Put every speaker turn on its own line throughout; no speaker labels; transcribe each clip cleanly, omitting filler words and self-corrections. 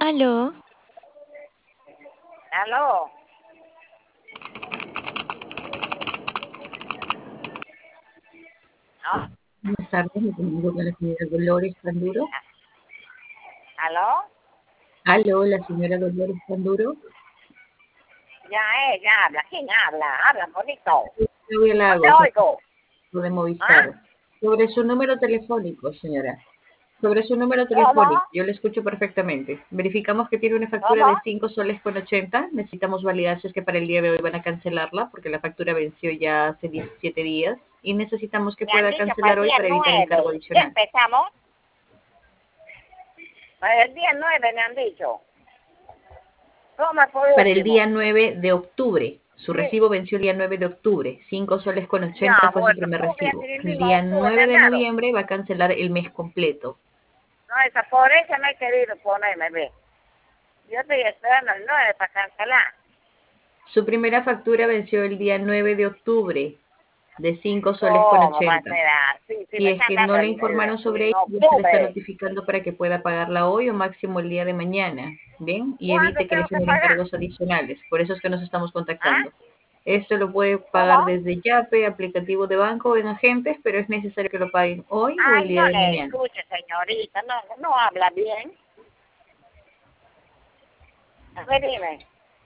Aló,
Aló. ¿No?
Buenas tardes, me comunico con la señora Dolores Panduro.
¿Aló?
Aló, la señora Dolores Panduro.
Ya habla. ¿Quién habla? Habla bonito.
Claudia
No te
Lagos,
oigo.
de
¿Ah?
Movistar. Sobre su número telefónico, señora. Sobre su número
¿Cómo?
telefónico, yo le escucho perfectamente. Verificamos que tiene una factura
¿Cómo?
de 5 soles con 80. Necesitamos validar si es que para el día de hoy van a cancelarla, porque la factura venció ya hace 17 días. Y necesitamos que
Me han
pueda
dicho para
cancelar
el
hoy
día
para evitar el cargo
9. ¿Qué
adicional.
empezamos? Para el día 9 me han dicho. ¿Cómo por
Para el
último?
día 9 de octubre. Su
Sí.
recibo venció el día 9 de octubre. 5 soles con
Ya,
80 fue su
bueno,
primer
¿cómo voy a
recibo.
tener el
El
mismo
día
octubre? Me
9
han
de
dado.
noviembre va a cancelar el mes completo.
No, esa pobreza no he querido ponerme, ve. Yo estoy esperando el 9 para cancelar.
Su primera factura venció el día 9 de octubre de 5 soles con
¿Cómo va a
80.
ser así? Si
Si
me
es
están
que
dando
no le informaron sobre
en
ello, ya se le está
octubre.
notificando para que pueda pagarla hoy o máximo el día de mañana. ¿Bien? Y
¿Cuándo
evite que le
tengo que
generen
pagar?
cargos adicionales. Por eso es que nos estamos
¿Ah?
contactando. Esto lo puede pagar
¿Cómo?
desde Yape, aplicativo de banco o en agentes, pero es necesario que lo paguen hoy o el
Ay,
día
no
de
le
mañana.
escuche, señorita. No habla bien. A ver, dime.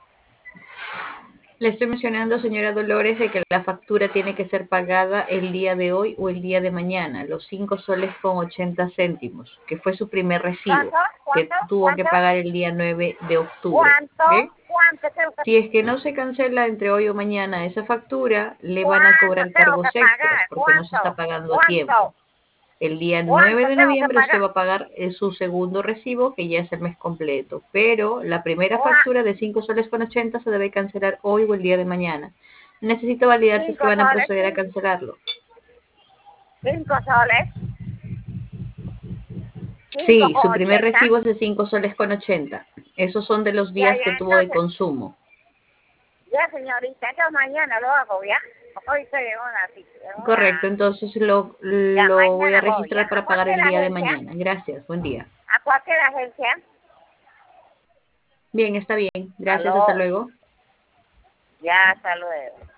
Le estoy mencionando, señora Dolores, de que la factura tiene que ser pagada el día de hoy o el día de mañana, los 5 soles con 80 céntimos, que fue su primer recibo,
¿Cuánto?
que
¿Cuánto?
tuvo que
¿Cuánto?
pagar el día 9 de octubre.
¿Cuánto?
¿Ve?
¿Cuánto tengo que,
Si es que no se cancela entre hoy o mañana esa factura, le van a
cuánto
cobrar
tengo que
cargos extras
pagar?
porque no se está
¿Cuánto?
pagando a tiempo.
¿Cuánto?
El día 9
¿Cuánto
de
tengo que
noviembre usted
pagar?
va a pagar su segundo recibo, que ya es el mes completo, pero la primera
¿Cuá-
factura de 5 soles con 80 se debe cancelar hoy o el día de mañana. Necesito validar si es
Cinco
que van a
soles,
proceder a cancelarlo.
5 soles, cinco
Sí,
con
su primer
80.
recibo es de 5 soles con 80. Esos son de los días que tuvo de
Entonces,
consumo.
ya señorita, yo mañana lo hago, ¿ya? Hoy estoy
Correcto, entonces lo,
ya
lo voy a
mañana voy, ¿ya?
registrar
¿A
para pagar
cualquier
el día de
agencia?
mañana. Gracias, buen día.
¿A cualquier agencia?
Bien, está bien. Gracias, hasta
Aló,
luego.
ya, hasta luego.